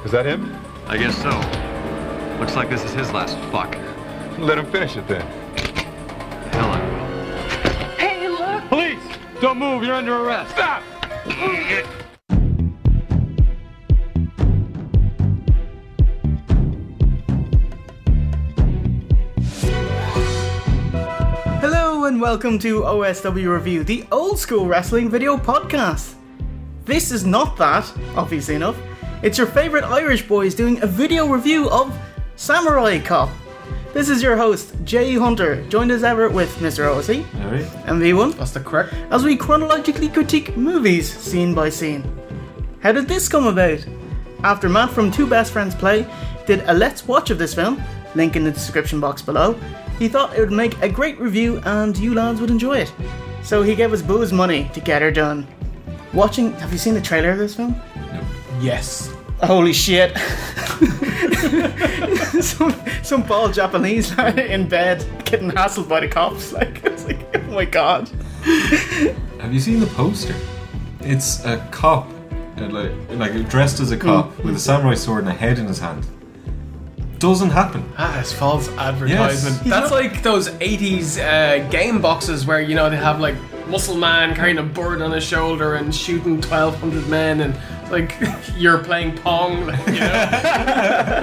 Is that him? I guess so. Looks like this is his last fuck. Let him finish it then. Hell I will. Hey, look! Police! Don't move, you're under arrest. Stop! Hello and welcome to OSW Review, the old school wrestling video podcast. This is not that, obviously enough. It's your favourite Irish boys doing a video review of Samurai Cop. This is your host, Jay Hunter, joined as ever with Mr. OC and V1. That's the correct. As we chronologically critique movies scene by scene. How did this come about? After Matt from Two Best Friends Play did a Let's Watch of this film, link in the description box below, he thought it would make a great review and you lads would enjoy it. So he gave us booze money to get her done. Have you seen the trailer of this film? No. Yes. Holy shit. some bald Japanese in bed getting hassled by the cops. It's like, oh my god. Have you seen the poster? It's a cop, like dressed as a cop with a samurai sword and a head in his hand. Doesn't happen. It's false advertisement. Yes. That's like those 80s game boxes where, you know, they have like muscle man carrying a bird on his shoulder and shooting 1,200 men and like you're playing Pong, like, you know?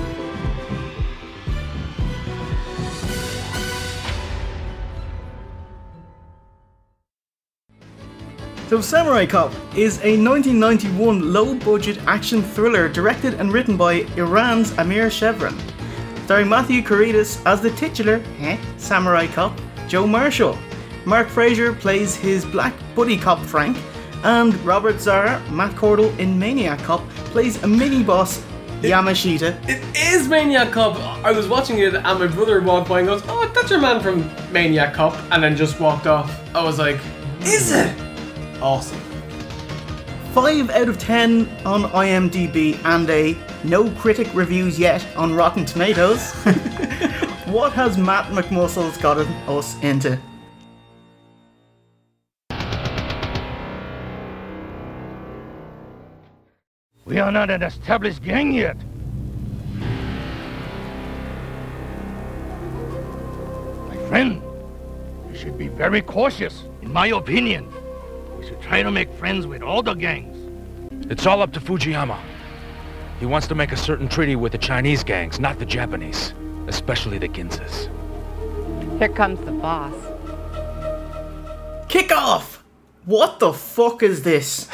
So Samurai Cop is a 1991 low-budget action thriller directed and written by Iran's Amir Chevron, starring Matthew Caritas as the titular Samurai Cop, Joe Marshall. Mark Fraser plays his black buddy cop Frank, and Robert Zara, Matt Cordell in Maniac Cop, plays a mini-boss Yamashita. It is Maniac Cop. I was watching it and my brother walked by and goes, "Oh, that's your man from Maniac Cop," and then just walked off. I was like, "Is it?" Awesome. 5 out of 10 on IMDb and a no critic reviews yet on Rotten Tomatoes. What has Matt McMuscles gotten us into? We are not an established gang yet. My friend, you should be very cautious. In my opinion, we should try to make friends with all the gangs. It's all up to Fujiyama. He wants to make a certain treaty with the Chinese gangs, not the Japanese, especially the Ginzas. Here comes the boss. Kick off! What the fuck is this?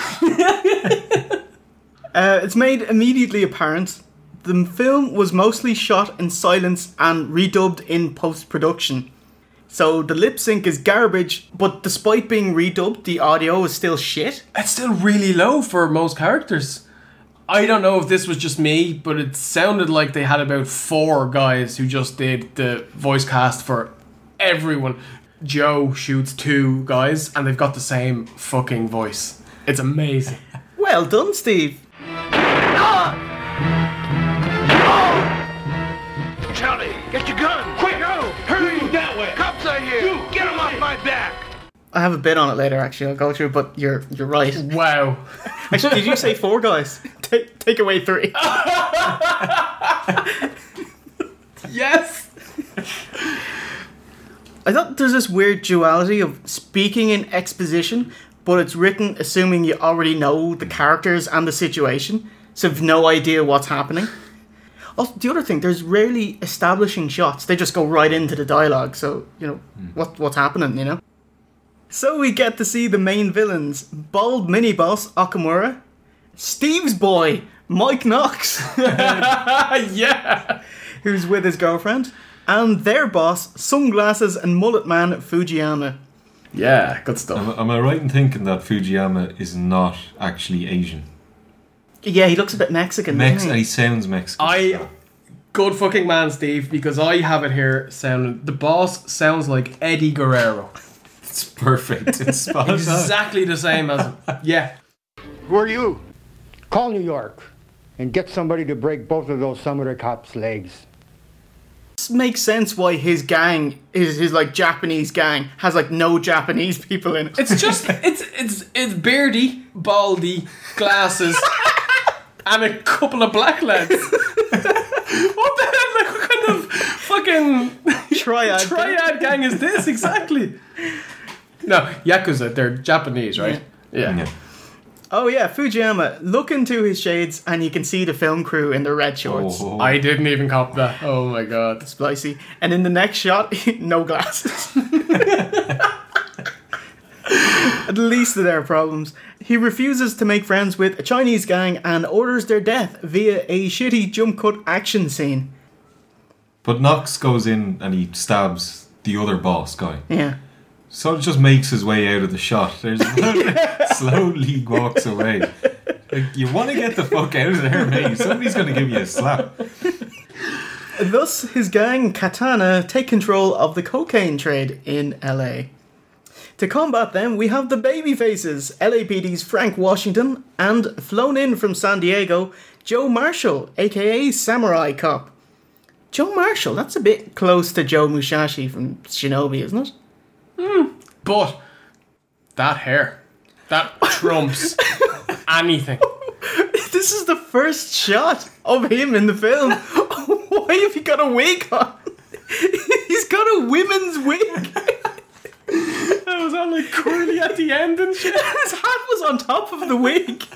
It's made immediately apparent the film was mostly shot in silence and redubbed in post-production. So the lip sync is garbage, but despite being redubbed, the audio is still shit. It's still really low for most characters. I don't know if this was just me, but it sounded like they had about 4 guys who just did the voice cast for everyone. Joe shoots 2 guys and they've got the same fucking voice. It's amazing. Well done, Steve. Charlie, get your gun! Quick, go! Hurry! That way! Cops are here! Get them off my back! I have a bit on it later, actually. I'll go through, but you're right. Wow. Actually, did you say 4 guys? Take away 3. Yes! I thought there's this weird duality of speaking in exposition, but it's written assuming you already know the characters and the situation, so you've no idea what's happening. Also, the other thing, there's rarely establishing shots. They just go right into the dialogue, so, you know, what's happening, you know? So we get to see the main villains, bald mini-boss Okamura, Steve's boy, Mike Knox, Yeah! who's with his girlfriend, and their boss, sunglasses and mullet man Fujiyama. Yeah, good stuff. Am I right in thinking that Fujiyama is not actually Asian? Yeah, he looks a bit Mexican. doesn't He sounds Mexican. Good fucking man, Steve, because I have it here sounding... The boss sounds like Eddie Guerrero. It's perfect. It's spot on. Exactly the same as him. Yeah. Who are you? Call New York and get somebody to break both of those Samurai Cop's legs. This makes sense why his gang, his like Japanese gang, has like no Japanese people in it. It's just it's beardy, baldy, glasses, and a couple of black lads. What the hell? Like, what kind of fucking triad gang is this exactly? No, Yakuza, they're Japanese, right? Yeah. Oh yeah, Fujiyama. Look into his shades and you can see the film crew in their red shorts. Oh. I didn't even cop that. Oh my god. Splicey. And in the next shot, no glasses. At least of their problems. He refuses to make friends with a Chinese gang and orders their death via a shitty jump cut action scene. But Knox goes in and he stabs the other boss guy. Yeah. So it just makes his way out of the shot. There's slowly walks away. Like, you want to get the fuck out of there, mate. Somebody's going to give you a slap. Thus, his gang, Katana, take control of the cocaine trade in LA. To combat them, we have the babyfaces, LAPD's Frank Washington, and flown in from San Diego, Joe Marshall, aka Samurai Cop. Joe Marshall, that's a bit close to Joe Musashi from Shinobi, isn't it? But that hair, that trumps anything. This is the first shot of him in the film. Why have you got a wig on? He's got a women's wig. That was all like curly at the end and shit. His hat was on top of the wig.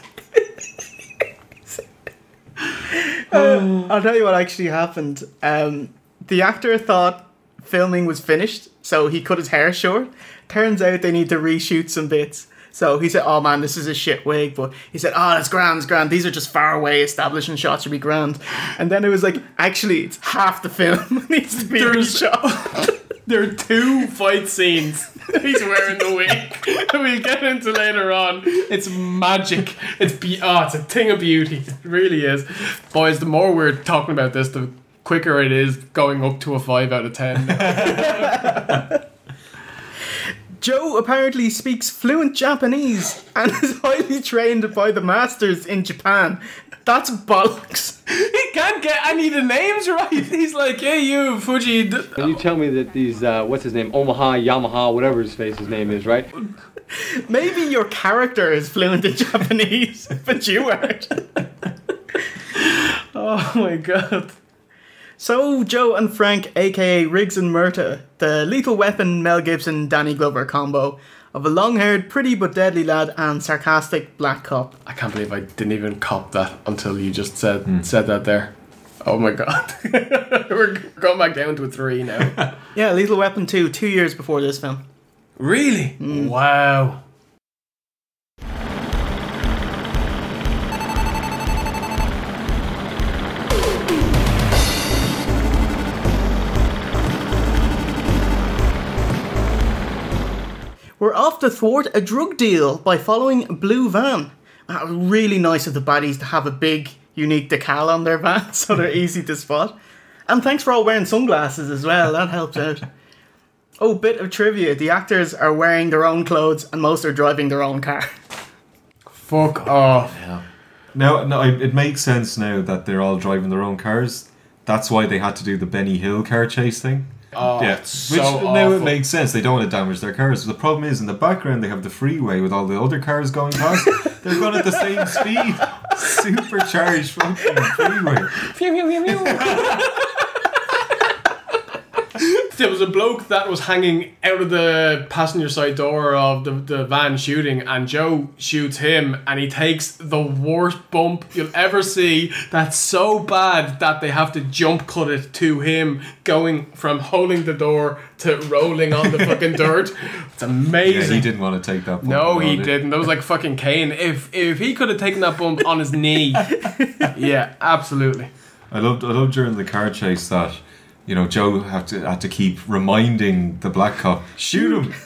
I'll tell you what actually happened. The actor thought filming was finished, so he cut his hair short. Turns out they need to reshoot some bits. So he said, oh man, this is a shit wig. But he said, oh, it's grand, it's grand. These are just far away establishing shots should be grand. And then it was like, actually, it's half the film needs to be reshot. There are 2 fight scenes. He's wearing the wig. We'll get into later on. It's magic. It's a thing of beauty. It really is. Boys, the more we're talking about this, the quicker it is going up to a 5 out of 10. Joe apparently speaks fluent Japanese and is highly trained by the masters in Japan. That's bollocks. He can't get any of the names right. He's like, hey, you, Fuji. Can you tell me that these, what's his name? Omaha, Yamaha, whatever his name is, right? Maybe your character is fluent in Japanese, but you aren't. Oh my god. So, Joe and Frank, aka Riggs and Murta, the Lethal Weapon Mel Gibson Danny Glover combo of a long-haired, pretty but deadly lad and sarcastic black cop. I can't believe I didn't even cop that until you just said that there. Oh my god. We're going back down to a 3 now. Yeah, Lethal Weapon 2, 2 years before this film. Really? Wow. We're off to thwart a drug deal by following Blue Van. Really nice of the baddies to have a big, unique decal on their van so they're easy to spot. And thanks for all wearing sunglasses as well, that helps out. Oh, bit of trivia, the actors are wearing their own clothes and most are driving their own car. Fuck off. Yeah. No, it makes sense now that they're all driving their own cars. That's why they had to do the Benny Hill car chase thing. Oh, yeah, so which awful. now it makes sense. They don't want to damage their cars. The problem is in the background they have the freeway with all the other cars going past. They're going at the same speed. Supercharged fucking freeway. Pew, pew, pew, pew. There was a bloke that was hanging out of the passenger side door of the van shooting, and Joe shoots him and he takes the worst bump you'll ever see. That's so bad that they have to jump cut it to him going from holding the door to rolling on the fucking dirt. It's amazing. Yeah, he didn't want to take that bump. No, he didn't. That was like fucking Kane. If he could have taken that bump on his knee. Yeah, absolutely. I loved during the car chase that, you know, Joe had to keep reminding the black cop, shoot him.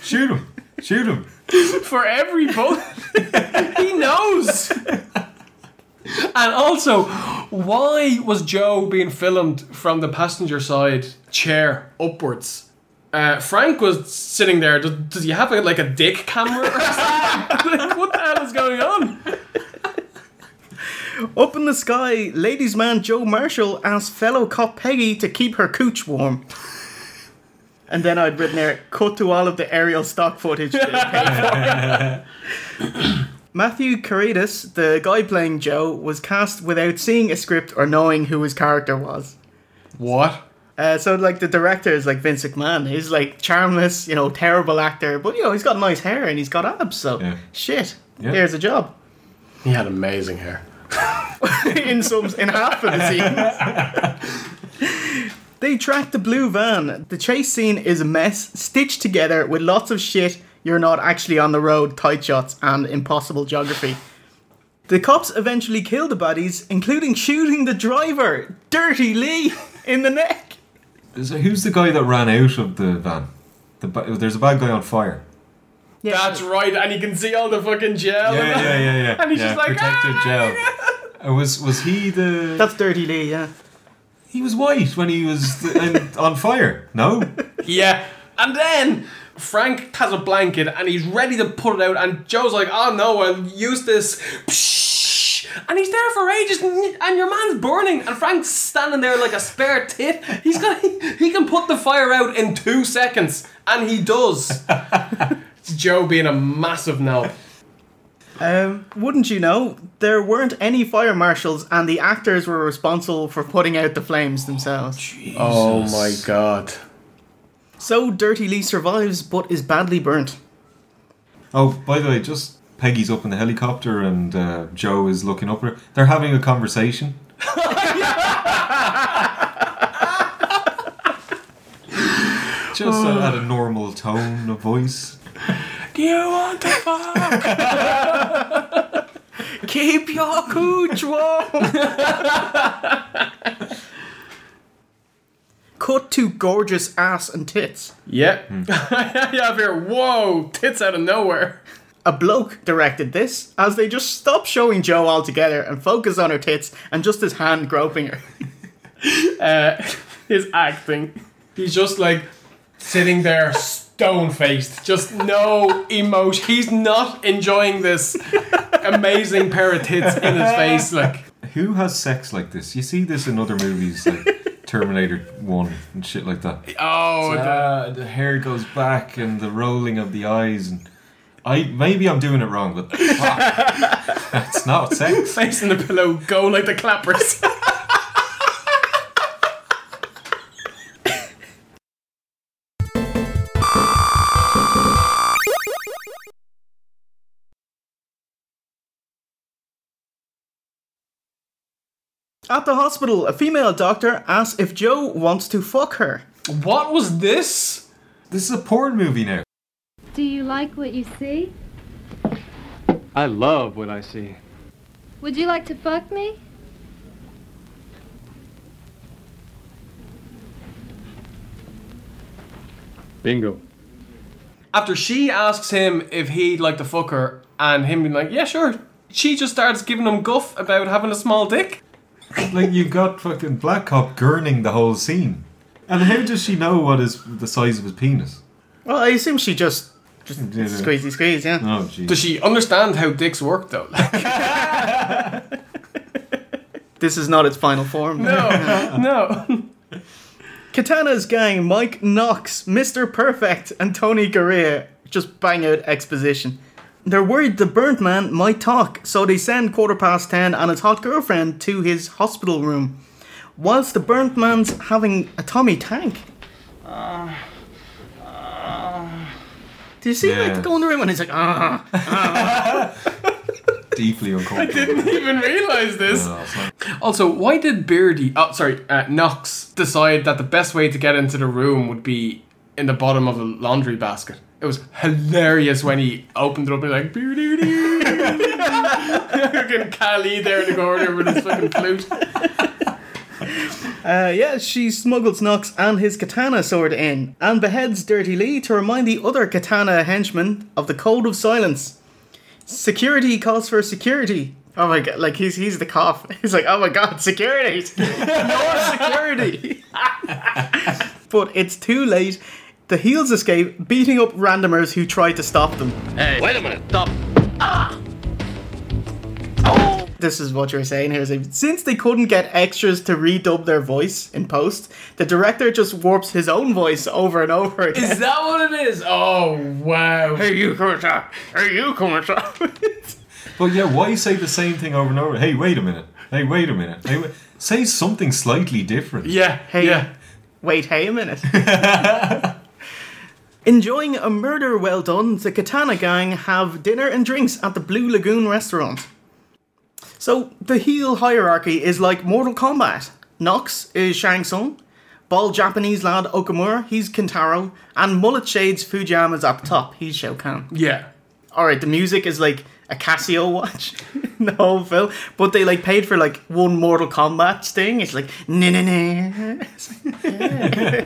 For every bullet. He knows. And also, why was Joe being filmed from the passenger side chair upwards? Frank was sitting there. Does he have like a dick camera or something? Like, what the hell is going on? Up in the sky, ladies' man Joe Marshall asks fellow cop Peggy to keep her cooch warm. And then I'd written there, cut to all of the aerial stock footage. Matthew Caritas, the guy playing Joe, was cast without seeing a script or knowing who his character was. What? So, like, the director is like Vince McMahon. He's like charmless, terrible actor, but he's got nice hair and he's got abs. So, shit, here's a job. He had amazing hair. in half of the scenes. They track the blue van. The chase scene is a mess, stitched together with lots of shit. You're not actually on the road, tight shots, and impossible geography. The cops eventually kill the baddies, including shooting the driver, Dirty Lee, in the neck. So who's the guy that ran out of the van? There's a bad guy on fire. Yeah. That's right, and you can see all the fucking gel. Yeah. And he's just like, protective gel. Was he the... That's Dirty Lee, yeah. He was white when he was on fire, no? Yeah, and then Frank has a blanket and he's ready to put it out, and Joe's like, oh no, I'll use this. And he's there for ages, and your man's burning, and Frank's standing there like a spare tit. He can put the fire out in 2 seconds, and he does. It's Joe being a massive knob. Wouldn't you know, there weren't any fire marshals, and the actors were responsible for putting out the flames themselves. Jesus. Oh my god. So Dirty Lee survives, but is badly burnt. Oh, by the way, just Peggy's up in the helicopter and Joe is looking up at her. They're having a conversation. Just at a normal tone of voice. Do you want to fuck? Keep your cooch warm. Cut to gorgeous ass and tits. Yeah. Yeah, I've here, whoa, tits out of nowhere. A bloke directed this, as they just stop showing Joe altogether and focus on her tits and just his hand groping her. His acting. He's just like sitting there stone-faced, just no emotion. He's not enjoying this amazing pair of tits in his face. Like, who has sex like this? You see this in other movies, like Terminator 1 and shit like that. Oh, the hair goes back and the rolling of the eyes, and maybe I'm doing it wrong, but fuck, that's not sex. Face in the pillow, go like the clappers. At the hospital, a female doctor asks if Joe wants to fuck her. What was this? This is a porn movie now. Do you like what you see? I love what I see. Would you like to fuck me? Bingo. After she asks him if he'd like to fuck her, and him being like, yeah, sure, she just starts giving him guff about having a small dick. Like, you've got fucking Black Cop gurning the whole scene. And how does she know what is the size of his penis? Well, I assume she just squeeze, yeah. Oh, jeez. Does she understand how dicks work, though? This is not its final form. No. Katana's gang, Mike Knox, Mr. Perfect, and Tony Garea just bang out exposition. They're worried the burnt man might talk, so they send 10:15 and his hot girlfriend to his hospital room, whilst the burnt man's having a Tommy tank. Do you see like go in the room and he's like Deeply uncomfortable. I didn't even realise this. Also, why did Knox decide that the best way to get into the room would be in the bottom of a laundry basket? It was hilarious when he opened it up and like, fucking Kali there in the corner with his fucking flute. She smuggles Knox and his katana sword in and beheads Dirty Lee to remind the other katana henchmen of the code of silence. Security calls for security. Oh my god, like he's the cop. He's like, oh my god, security! More security! But it's too late. The heels escape, beating up randomers who try to stop them. Hey, wait a minute, stop. This is what you're saying here. Since they couldn't get extras to redub their voice in post, the director just warps his own voice over and over again. Is that what it is? Oh, wow. Hey, you, Commissar. Hey, you, Commissar. But yeah, why say the same thing over and over? Hey, wait a minute. Hey, wait a minute. Hey, say something slightly different. Yeah, Hey, yeah. wait, hey a minute. Enjoying a murder well done, the Katana gang have dinner and drinks at the Blue Lagoon restaurant. So, the heel hierarchy is like Mortal Kombat. Nox is Shang Tsung, bald Japanese lad Okamura, he's Kintaro, and mullet shades Fujiyama's at the top, he's Shao Kahn. Yeah. Alright, the music is like a Casio watch in the whole film, but they like paid for like one Mortal Kombat sting. It's like na na na.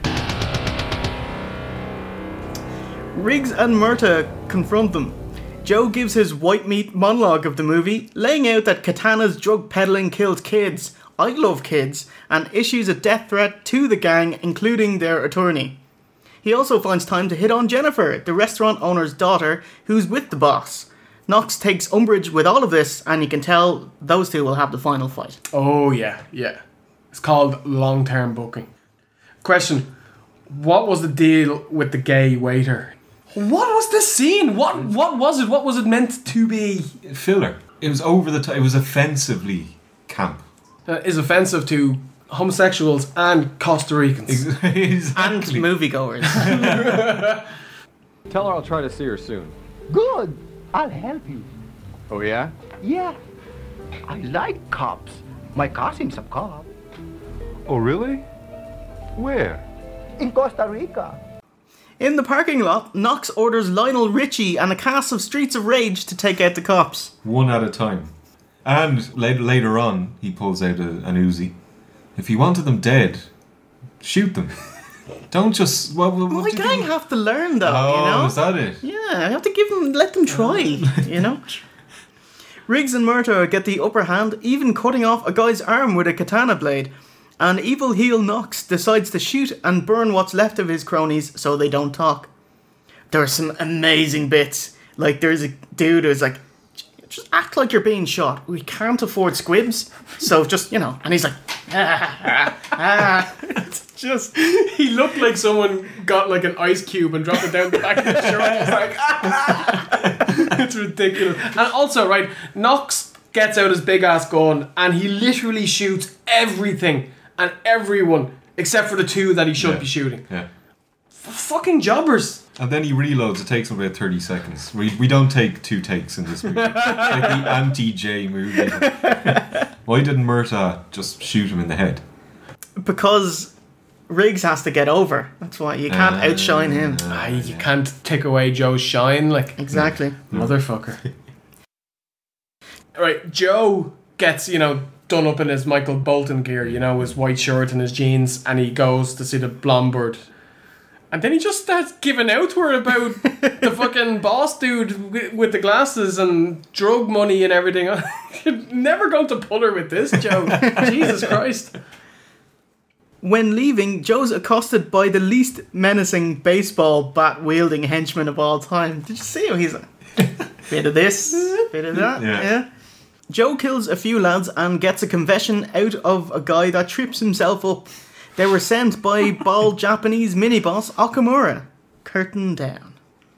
Riggs and Murta confront them. Joe gives his white meat monologue of the movie, laying out that Katana's drug peddling kills kids, I love kids, and issues a death threat to the gang, including their attorney. He also finds time to hit on Jennifer, the restaurant owner's daughter, who's with the boss. Nox takes umbrage with all of this, and you can tell those two will have the final fight. Oh, yeah, yeah. It's called long-term booking. Question. What was the deal with the gay waiter? What was this scene? What was it? What was it meant to be? Filler. It was over the top. It was offensively camp. Is offensive to homosexuals and Costa Ricans. Exactly. And moviegoers. Tell her I'll try to see her soon. Good. I'll help you. Oh, yeah? Yeah. I like cops. My cousin's a cop. Oh, really? Where? In Costa Rica. In the parking lot, Nox orders Lionel Richie and a cast of Streets of Rage to take out the cops. One at a time. And later on, he pulls out an Uzi. If you wanted them dead, shoot them. Don't just... My gang have to learn though, oh, you know? is that it? Yeah, I have to let them try, you know? Riggs and Murta get the upper hand, even cutting off a guy's arm with a katana blade. And evil heel Nox decides to shoot and burn what's left of his cronies so they don't talk. There are some amazing bits. Like, there's a dude who's like, just act like you're being shot. We can't afford squibs, so just, you know. And he's like, It's just, he looked like someone got like an ice cube and dropped it down the back of his shirt. It's like, It's ridiculous. And also, right, Nox gets out his big ass gun and he literally shoots everything and everyone except for the two that he should be shooting. Yeah. Fucking jobbers. And then he reloads. It takes him about 30 seconds. We don't take 2 takes in this movie. It's like the anti-J movie. Why didn't Murta just shoot him in the head? Because Riggs has to get over. That's why you can't outshine him. You can't take away Joe's shine. Like exactly. Motherfucker. Right, Joe gets, done up in his Michael Bolton gear, his white shirt and his jeans, and he goes to see the blonde bird. And then he just starts giving out to her about the fucking boss dude with the glasses and drug money and everything. You're never going to pull her with this, Joe. Jesus Christ. When leaving, Joe's accosted by the least menacing baseball bat-wielding henchman of all time. Did you see him? He's like, bit of this, bit of that. Yeah. Joe kills a few lads and gets a confession out of a guy that trips himself up. They were sent by bald Japanese mini-boss Okamura. Curtain down.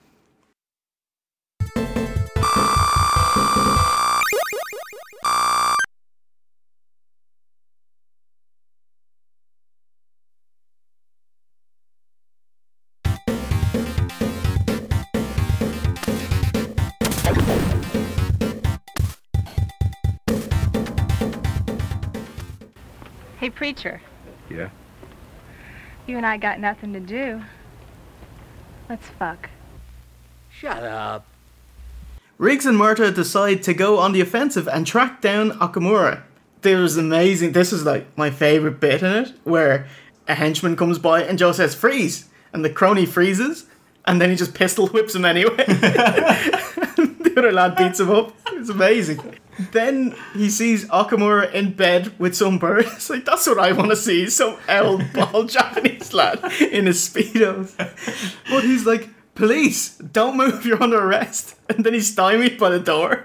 Hey, preacher. Yeah? You and I got nothing to do. Let's fuck. Shut up. Riggs and Murta decide to go on the offensive and track down Okamura. There's amazing. This is like my favourite bit in it, where a henchman comes by and Joe says, freeze! And the crony freezes, and then he just pistol whips him anyway. The other lad beats him up. It's amazing. Then he sees Okamura in bed with some bird. It's like, that's what I want to see. Some old bald Japanese lad in his Speedos. But he's like, police, don't move, you're under arrest. And then he's stymied by the door.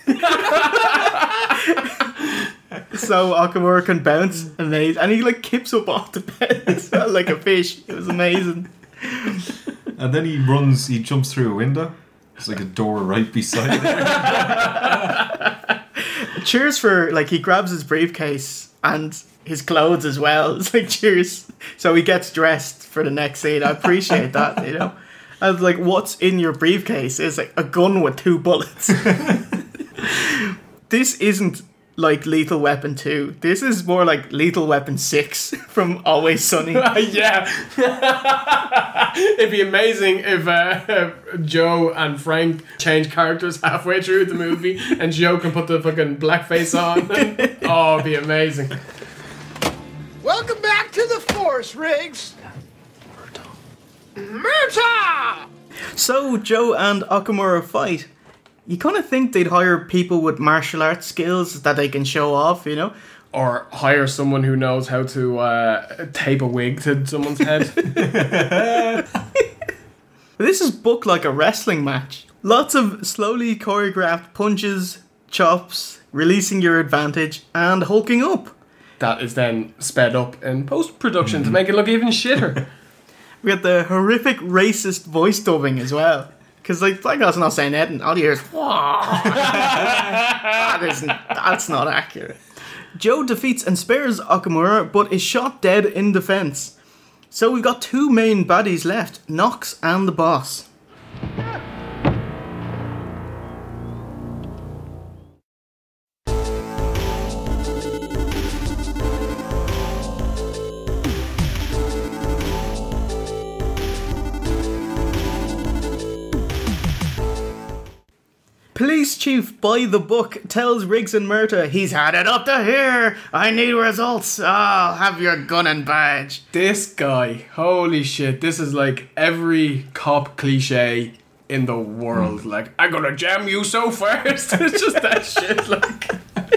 So Okamura can bounce, amazing. And he like kips up off the bed as well, like a fish. It was amazing. And then he jumps through a window. It's like a door right beside it. Cheers for, like, he grabs his briefcase and his clothes as well. It's like, cheers. So he gets dressed for the next scene. I appreciate that, you know. I was like, what's in your briefcase? It's like a gun with 2 bullets. This isn't like Lethal Weapon 2. This is more like Lethal Weapon 6 from Always Sunny. Yeah. It'd be amazing if Joe and Frank change characters halfway through the movie and Joe can put the fucking blackface on. Oh, it'd be amazing. Welcome back to the force, Riggs. Murtaugh! So Joe and Okamura fight. You kind of think they'd hire people with martial arts skills that they can show off, you know? Or hire someone who knows how to tape a wig to someone's head. This is booked like a wrestling match. Lots of slowly choreographed punches, chops, releasing your advantage, and hulking up. That is then sped up in post-production to make it look even shitter. We got the horrific racist voice dubbing as well. Because, like, Black God's not saying anything. All you hear is, that's not accurate. Joe defeats and spares Okamura, but is shot dead in defense. So we've got 2 main baddies left, Knox and the boss. Police Chief by the book tells Riggs and Murtaugh he's had it up to here. I need results. I'll have your gun and badge. This guy, holy shit, this is like every cop cliche in the world. Like, I'm gonna jam you so fast. It's just that shit, like.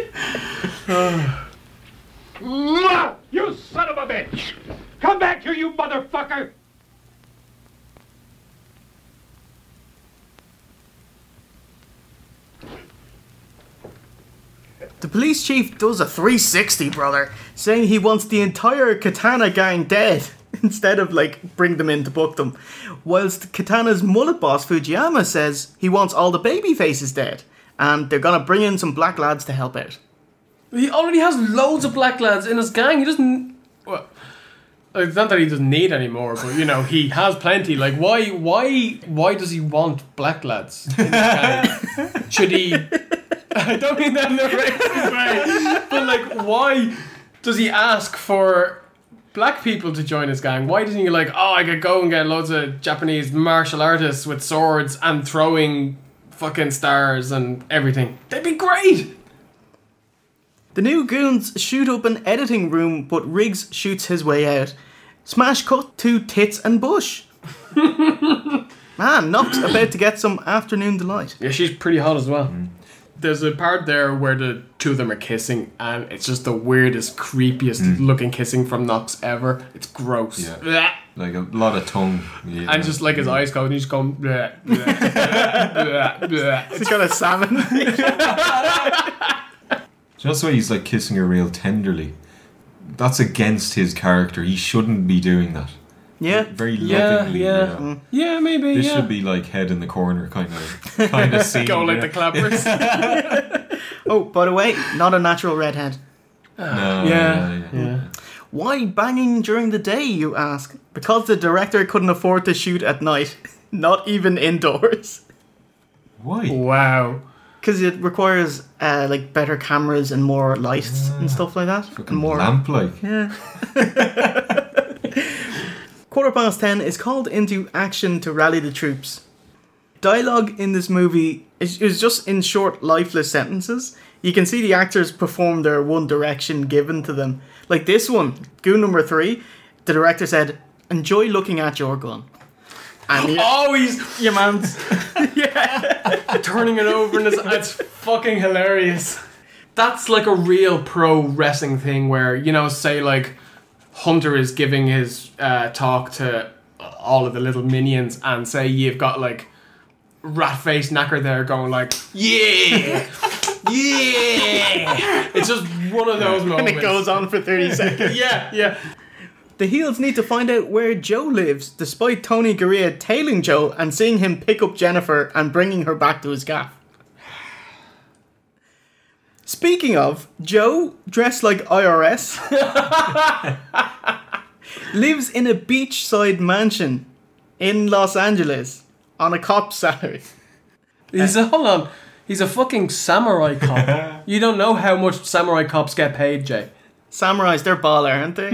You son of a bitch! Come back here, you motherfucker! The police chief does a 360, brother, saying he wants the entire Katana gang dead instead of, like, bring them in to book them. Whilst Katana's mullet boss, Fujiyama, says he wants all the baby faces dead and they're gonna bring in some black lads to help out. He already has loads of black lads in his gang. He doesn't... Well, it's not that he doesn't need any more, but, you know, he has plenty. Like, why does he want black lads in his gang? Should he... I don't mean that in a racist way, but like, why does he ask for black people to join his gang? Why doesn't he like, oh, I could go and get loads of Japanese martial artists with swords and throwing fucking stars and everything? They'd be great! The new goons shoot up an editing room, but Riggs shoots his way out. Smash cut to Tits and Bush. Man, Knox about to get some afternoon delight. Yeah, she's pretty hot as well. There's a part there where the 2 of them are kissing, and it's just the weirdest, creepiest looking kissing from Knox ever. It's gross. Yeah. Like a lot of tongue. Yeah. And just like his eyes go, and he's going, bleh, bleh, bleh, bleh. He's got a salmon. Just why he's like kissing her real tenderly. That's against his character. He shouldn't be doing that. Yeah. Very lovingly. Yeah. Yeah, maybe. This should be like head in the corner kind of scene. Go like the clappers. Oh, by the way, not a natural redhead. No. Yeah. Why banging during the day, you ask? Because the director couldn't afford to shoot at night. Not even indoors. Why? Wow. Because it requires like better cameras and more lights and stuff like that. Fucking And more lamp-like. Yeah. 10:15 is called into action to rally the troops. Dialogue in this movie is just in short, lifeless sentences. You can see the actors perform their one direction given to them. Like this one, goon number 3, the director said, "Enjoy looking at your gun." And he's your man's turning it over, and it's fucking hilarious. That's like a real pro wrestling thing where, you know, say like Hunter is giving his talk to all of the little minions, and say you've got like rat-faced knacker there going like, yeah, yeah. It's just one of those moments. And it goes on for 30 seconds. Yeah. The heels need to find out where Joe lives, despite Tony Garea tailing Joe and seeing him pick up Jennifer and bringing her back to his gaff. Speaking of, Joe, dressed like IRS, lives in a beachside mansion in Los Angeles on a cop's salary. Hold on. He's a fucking samurai cop. You don't know how much samurai cops get paid, Jay. Samurais, they're baller, aren't they?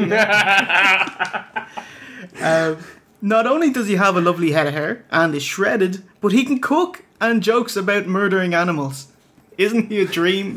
Not only does he have a lovely head of hair and is shredded, but he can cook and jokes about murdering animals. Isn't he a dream?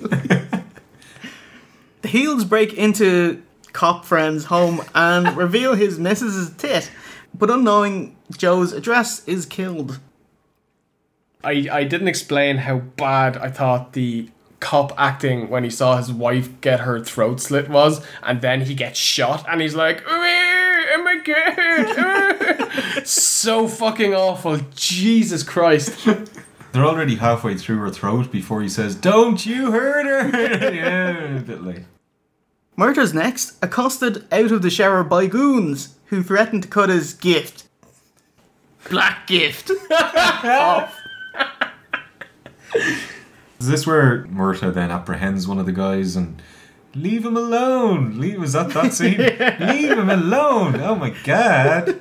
The heels break into cop friend's home and reveal his missus's tit, but unknowing Joe's address is killed. I didn't explain how bad I thought the cop acting when he saw his wife get her throat slit was, and then he gets shot and he's like, oh my god. So fucking awful. Jesus Christ. They're already halfway through her throat before he says, "Don't you hurt her." Yeah, a bit late. Murder's next, accosted out of the shower by goons who threatened to cut his gift. Black gift. Off. Is this where Murta then apprehends one of the guys and leave him alone? Was that scene? Leave him alone. Oh my god.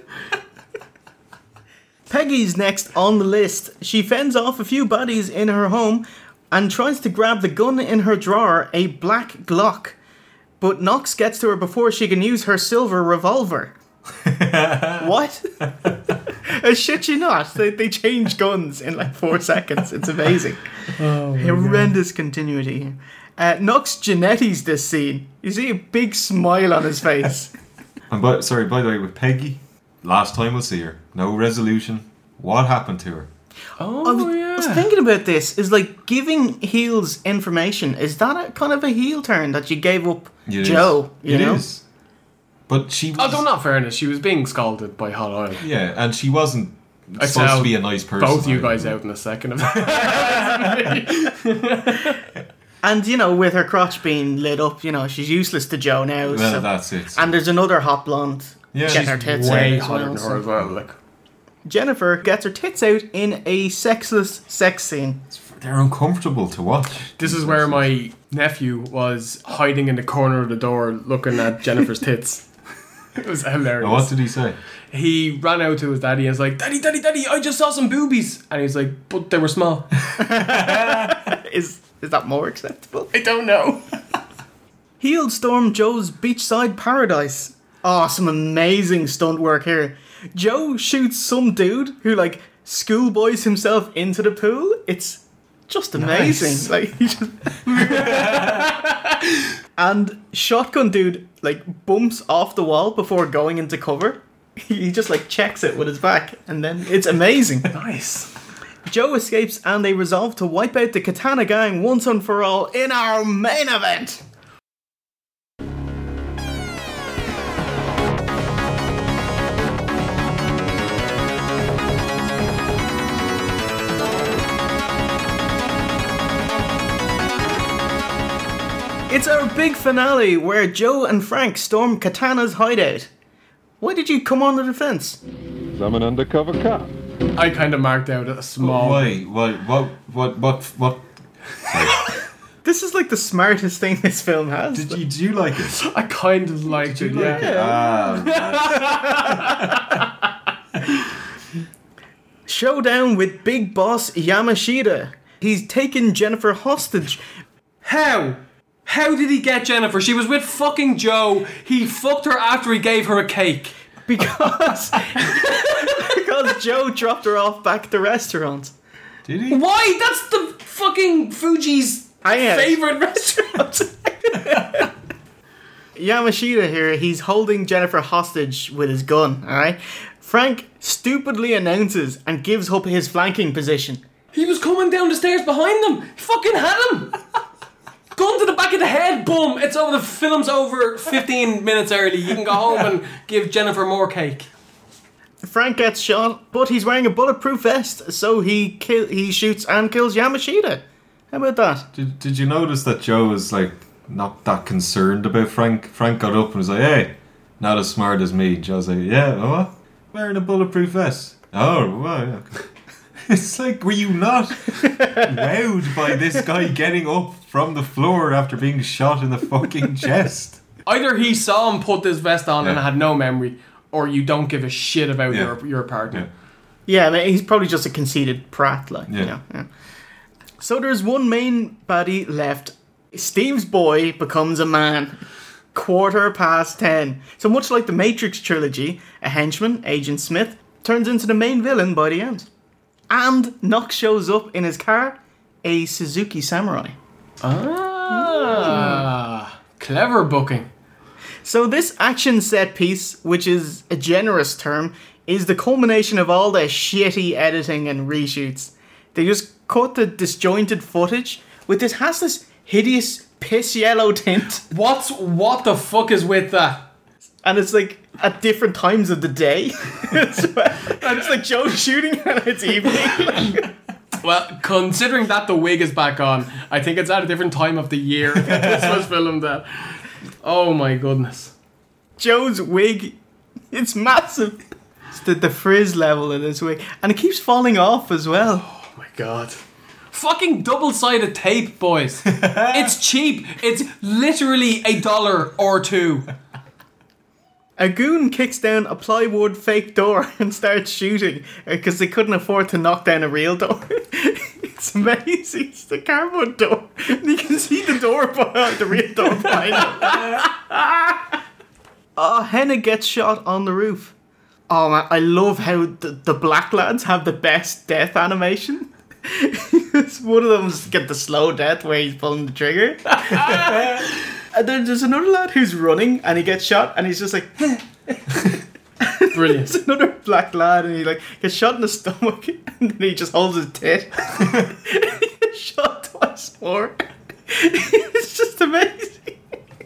Peggy's next on the list. She fends off a few baddies in her home and tries to grab the gun in her drawer, a black Glock. But Knox gets to her before she can use her silver revolver. What? I shit you not. They change guns in like 4 seconds. It's amazing. Horrendous continuity here. Knox Genetti's this scene. You see a big smile on his face. And by the way, with Peggy, last time we'll see her. No resolution. What happened to her? I was thinking about this. Is like giving heels information. Is that a kind of a heel turn that you gave up Joe? It is. But she was... Although, not fairness, she was being scalded by hot oil. Yeah, and she wasn't supposed to be a nice person. Both you guys out in a second. And, with her crotch being lit up, she's useless to Joe now. Well, so. That's it. And there's another hot blonde getting her tits way out. hotter than her as well. Like. Jennifer gets her tits out in a sexless sex scene. They're uncomfortable to watch. This is where my nephew was hiding in the corner of the door looking at Jennifer's tits. It was hilarious. What did he say? He ran out to his daddy and was like, Daddy, I just saw some boobies. And he's like, but they were small. Is that more acceptable? I don't know. He'll storm Joe's beachside paradise. Oh, some amazing stunt work here. Joe shoots some dude who schoolboys himself into the pool. It's just amazing. Nice. He just and shotgun dude bumps off the wall before going into cover. He just checks it with his back, and then it's amazing. Nice. Joe escapes and they resolve to wipe out the Katana gang once and for all in our main event. It's our big finale where Joe and Frank storm Katana's hideout. Why did you come on the defense? I'm an undercover cop. I kind of marked out a small... Why? What? This is the smartest thing this film has. Did you like it? I kind of liked it, Like it? Showdown with Big Boss Yamashita. He's taken Jennifer hostage. How? How did he get Jennifer? She was with fucking Joe. He fucked her after he gave her a cake. Because Joe dropped her off back at the restaurant. Did he? Why? That's the fucking Fuji's favourite restaurant. Yamashita here, he's holding Jennifer hostage with his gun, alright? Frank stupidly announces and gives up his flanking position. He was coming down the stairs behind them. He fucking had him. Gun to the back of the head, boom. It's over. The film's over 15 minutes early. You can go home and give Jennifer more cake. Frank gets shot, but he's wearing a bulletproof vest, so he shoots and kills Yamashita. How about that? Did you notice that Joe was not that concerned about Frank? Frank got up and was like, "Hey, Not as smart as me. Joe's like, yeah, what? Wearing a bulletproof vest. Oh, well, yeah. It's like, were you not wowed by this guy getting up from the floor after being shot in the fucking chest? Either he saw him put this vest on and had no memory, or you don't give a shit about your partner. Yeah, I mean, he's probably just a conceited prat, like, you know. Yeah. So there's one main baddie left. Steve's boy becomes a man. 10:15. So much like the Matrix trilogy, a henchman, Agent Smith, turns into the main villain by the end. And Knox shows up in his car, a Suzuki Samurai. Clever booking. So this action set piece, which is a generous term, is the culmination of all the shitty editing and reshoots. They just cut the disjointed footage with this hideous piss yellow tint. What the fuck is with that? And it's like at different times of the day. And it's like Joe's shooting and it's evening. Well, considering that the wig is back on, I think it's at a different time of the year that this was filmed at. Oh my goodness. Joe's wig, it's massive. It's the frizz level of this wig. And it keeps falling off as well. Oh my god. Fucking double-sided tape, boys. It's cheap. It's literally $1 or $2. A goon kicks down a plywood fake door and starts shooting because they couldn't afford to knock down a real door. It's amazing. It's the cardboard door. And you can see the door behind the real door behind it. Henna gets shot on the roof. Oh man, I love how the black lads have the best death animation. One of them get the slow death where he's pulling the trigger. And then there's another lad who's running and he gets shot and he's just like brilliant. There's another black lad and he like gets shot in the stomach and then he just holds his tit. He gets shot twice more. It's just amazing.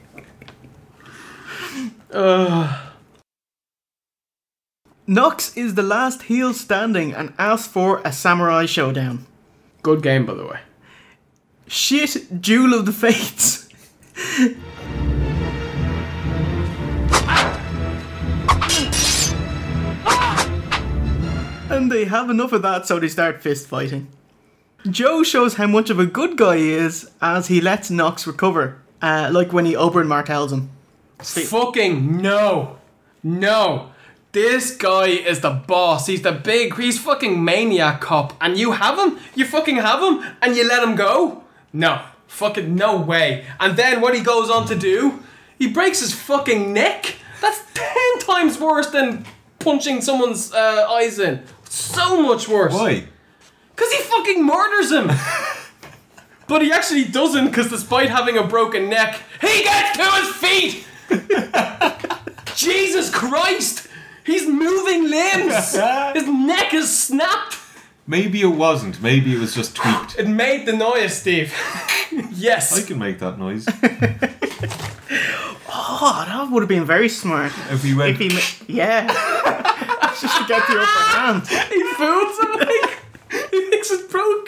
Knox is the last heel standing and asks for a samurai showdown. Good game, by the way. Shit, Duel of the Fates. And they have enough of that, so they start fist fighting. Joe shows how much of a good guy he is as he lets Knox recover, like when he Oberyn martels him. Fucking no. This guy is the boss. He's fucking maniac cop. And you have him? You fucking have him? And you let him go? No. Fucking no way. And then what he goes on to do? He breaks his fucking neck? That's 10 times worse than punching someone's eyes in. So much worse. Why? Because he fucking murders him. But he actually doesn't, because despite having a broken neck, he gets to his feet! Jesus Christ! He's moving limbs! His neck is snapped! Maybe it wasn't. Maybe it was just tweaked. It made the noise, Steve. Yes. I can make that noise. Oh, that would have been very smart. If he went... Yeah. Just to get the upper hand. He fools him, like... He thinks it's broke.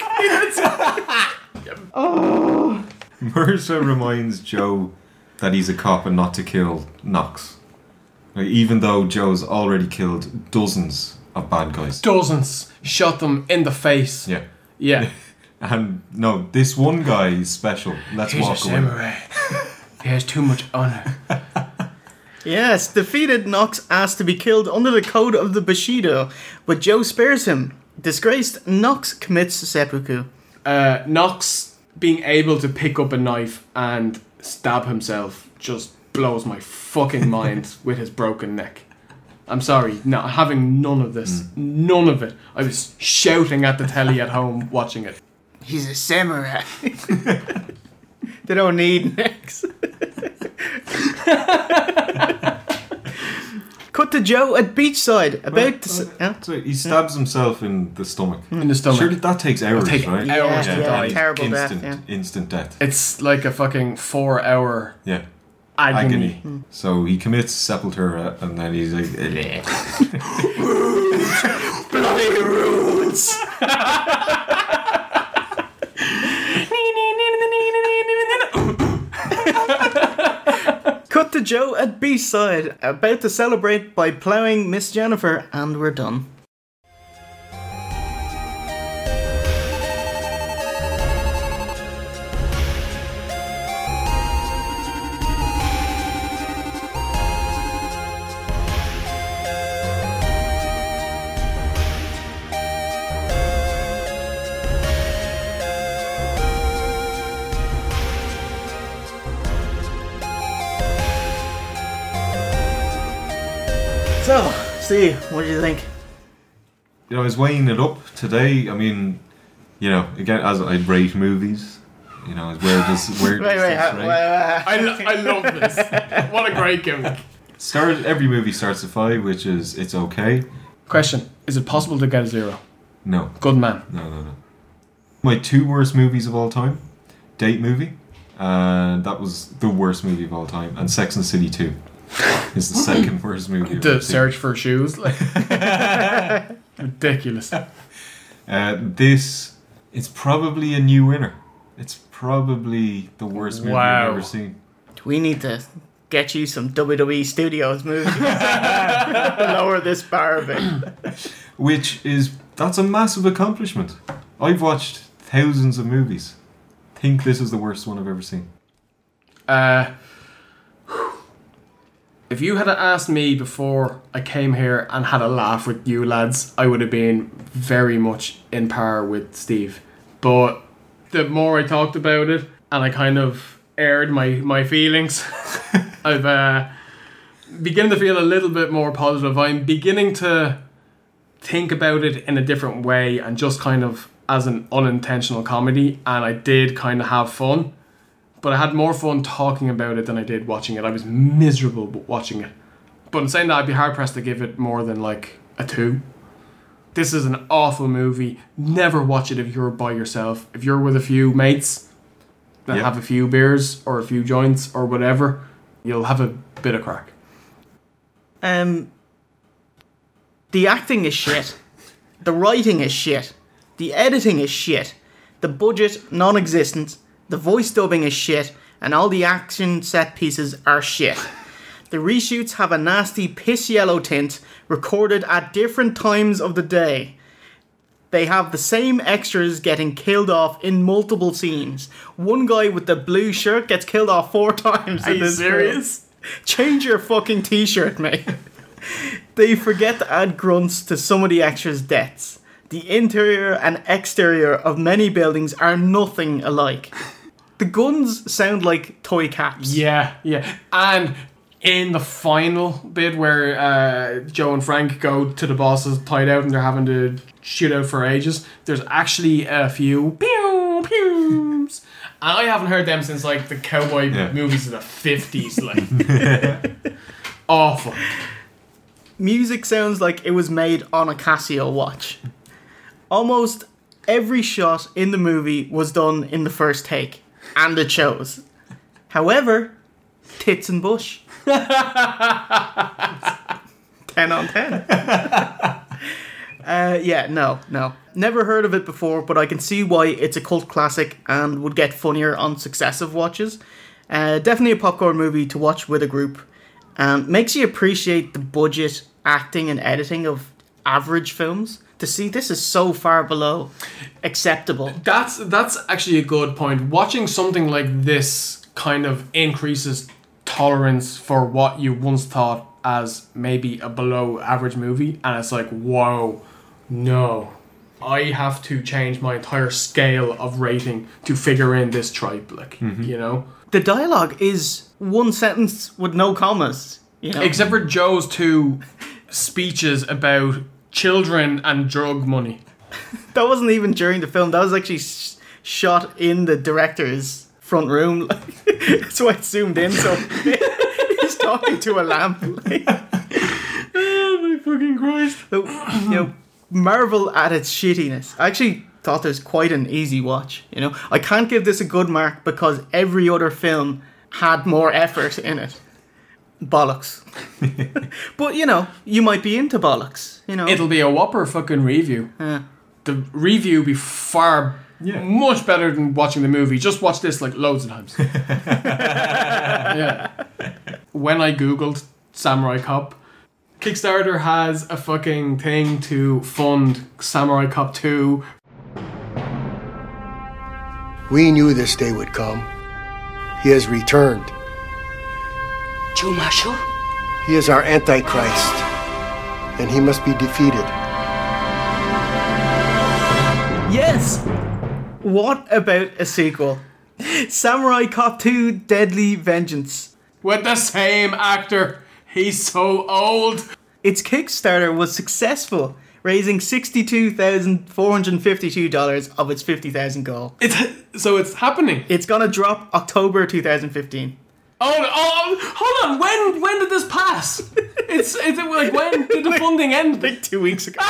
Oh. Mercer reminds Joe that he's a cop and not to kill Knox. Like, even though Joe's already killed dozens of bad guys. Dozens. Shot them in the face. Yeah. Yeah. And no, this one guy is special. Let's He's walk a away. samurai. He has too much honor. Yes, defeated Knox asked to be killed under the code of the Bushido, but Joe spares him. Disgraced, Knox commits seppuku. Knox being able to pick up a knife and stab himself just blows my fucking mind with his broken neck. I'm sorry, having none of this. None of it. I was shouting at the telly at home watching it. He's a samurai. They don't need necks. Cut to Joe at beachside. So he stabs himself in the stomach. In the stomach. Surely that takes hours, right? Hours to die. Terrible instant, death. Yeah. Instant death. It's like a fucking 4-hour agony. So he commits sepultura and then he's like... Bloody roots! Cut to Joe at B-side, about to celebrate by ploughing Miss Jennifer, and we're done. So, Steve, what do you think? You know, I was weighing it up today. I mean, you know, again, as I rate movies, you know, where does this rate? I love this. What a great gimmick. Every movie starts at 5, which is it's okay. Question: is it possible to get a 0? No. Good man. No. My 2 worst movies of all time: Date Movie, that was the worst movie of all time, and Sex and the City 2. Is the second worst movie. The Search for Shoes, like ridiculous. This, it's probably a new winner. It's probably the worst movie I've ever seen. We need to get you some WWE Studios movies. Lower this bar a bit. That's a massive accomplishment. I've watched thousands of movies. Think this is the worst one I've ever seen. If you had asked me before I came here and had a laugh with you lads, I would have been very much in par with Steve. But the more I talked about it and I kind of aired my feelings, I've beginning to feel a little bit more positive. I'm beginning to think about it in a different way and just kind of as an unintentional comedy, and I did kind of have fun. But I had more fun talking about it than I did watching it. I was miserable watching it. But in saying that, I'd be hard-pressed to give it more than like a 2. This is an awful movie. Never watch it if you're by yourself. If you're with a few mates that have a few beers or a few joints or whatever, you'll have a bit of crack. The acting is shit. The writing is shit. The editing is shit. The budget, non-existent. The voice dubbing is shit, and all the action set pieces are shit. The reshoots have a nasty piss yellow tint, recorded at different times of the day. They have the same extras getting killed off in multiple scenes. One guy with the blue shirt gets killed off 4 times in this serious? film. Change your fucking t-shirt, mate. They forget to add grunts to some of the extras' deaths. The interior and exterior of many buildings are nothing alike. The guns sound like toy caps. Yeah. And in the final bit where Joe and Frank go to the boss's hideout and they're having to shoot out for ages, there's actually a few pew pews. And I haven't heard them since like the cowboy movies of the 50s. Like awful. Music sounds like it was made on a Casio watch. Almost every shot in the movie was done in the first take. And it shows. However, tits and bush. 10 on 10. No. Never heard of it before, but I can see why it's a cult classic and would get funnier on successive watches. Definitely a popcorn movie to watch with a group. Makes you appreciate the budget, acting and editing of average films. To see this is so far below acceptable. That's actually a good point. Watching something like this kind of increases tolerance for what you once thought as maybe a below average movie, and it's like, whoa, no. I have to change my entire scale of rating to figure in this tripe, you know? The dialogue is one sentence with no commas, you know? Except for Joe's 2 speeches about children and drug money. That wasn't even during the film. That was actually shot in the director's front room. That's why it zoomed in. So he's talking to a lamp. Oh my fucking Christ! So, you know, marvel at its shittiness. I actually thought there's quite an easy watch. You know, I can't give this a good mark because every other film had more effort in it. Bollocks. But, you know, you might be into bollocks, you know. It'll be a whopper fucking review. The review will be much better than watching the movie. Just watch this like loads of times. Yeah. when I googled Samurai Cop, Kickstarter has a fucking thing to fund Samurai Cop 2. We knew this day would come. He has returned. Joe Marshall? He is our Antichrist, and he must be defeated. Yes! What about a sequel? Samurai Cop 2 Deadly Vengeance. With the same actor. He's so old. Its Kickstarter was successful, raising $62,452 of its $50,000 goal. So it's happening. It's gonna drop October 2015. Oh, hold on. When did this pass? It's like, when did the funding end? Like 2 weeks ago.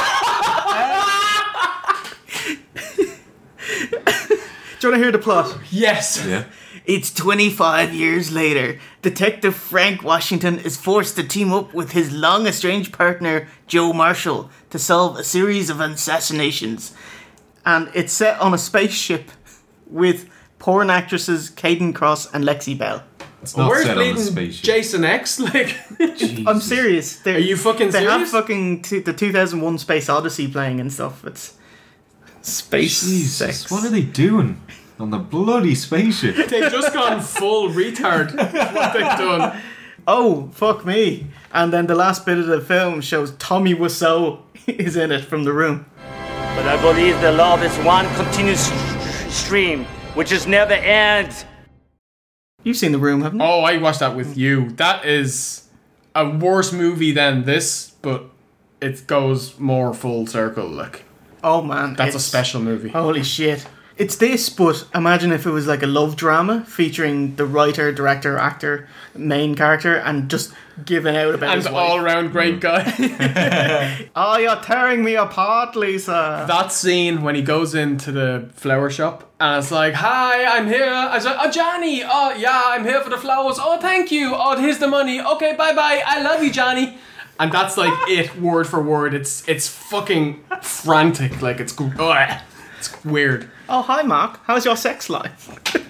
Do you want to hear the plot? Yes. Yeah. It's 25 years later. Detective Frank Washington is forced to team up with his long-estranged partner, Joe Marshall, to solve a series of assassinations. And it's set on a spaceship with porn actresses Caden Cross and Lexi Bell. It's not Where's set on a bleeding spaceship. Jason X? Like, I'm serious. Are you fucking They have serious? fucking the 2001 Space Odyssey playing and stuff. It's space Jesus, sex. what are they doing on the bloody spaceship? They've just gone full retard. What they've done. Oh, fuck me. And then the last bit of the film shows Tommy Wiseau is in it from The Room. But I believe the love is one continuous stream, which is never ends. You've seen The Room, haven't you? Oh, I watched that with you. That is a worse movie than this, but it goes more full circle. Like, Oh, man. that's a it's- special movie. Holy shit. It's this, but imagine if it was like a love drama featuring the writer, director, actor, main character, and just giving out about his And wife. all-round great guy. Oh, you're tearing me apart, Lisa. That scene when he goes into the flower shop and it's like, hi, I'm here. I was like, oh, Johnny. Oh, yeah, I'm here for the flowers. Oh, thank you. Oh, here's the money. Okay, bye-bye. I love you, Johnny. And that's like it, word for word. It's fucking frantic. Like, it's weird. Oh, hi, Mark. How's your sex life?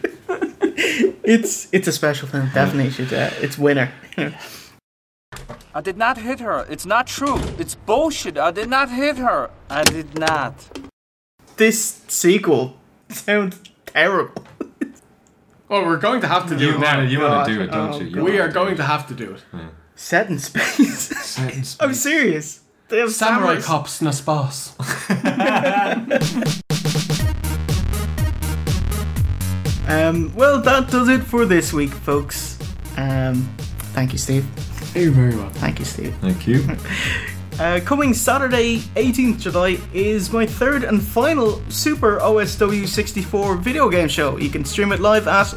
It's a special film. Definitely should. It's winner. I did not hit her. It's not true. It's bullshit. I did not hit her. I did not. This sequel sounds terrible. Well, we're going to have to do You it now. want to do it, don't you? We are going to have to do it. Set in space. Set in space. I'm serious. They have Samurai samurais. Cops na spas. Well, that does it for this week, folks. Thank you, Steve. You're very welcome. Thank you, Steve. Thank you. Coming Saturday, 18th July, is my third and final Super OSW 64 video game show. You can stream it live at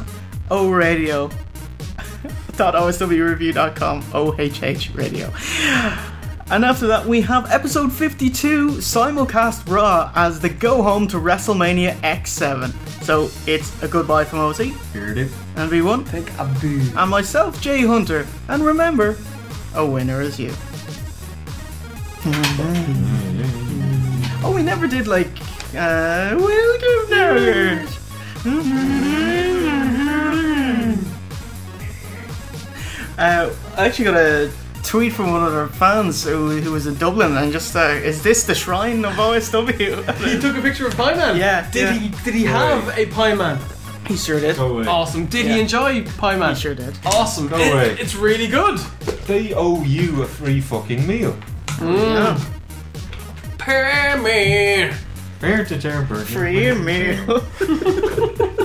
oradio.oswreview.com. OHH Radio. And after that, we have episode 52 simulcast Raw as the go home to WrestleMania X7. So it's a goodbye from OC. Heard it. And V1. Take a boo. And myself, Jay Hunter. And remember, a winner is you. Oh, we never did like welcome nerd. I actually got a tweet from one of our fans who was in Dublin and just is this the shrine of OSW? He took a picture of Pie Man. Yeah. Did he have a Pie Man? He sure did. Go away. Awesome. Did he enjoy Pie Man? He sure did. Awesome. Go away. It's really good. They owe you a free fucking meal. Yeah. Pay me. Fair to Terrapin. Free meal.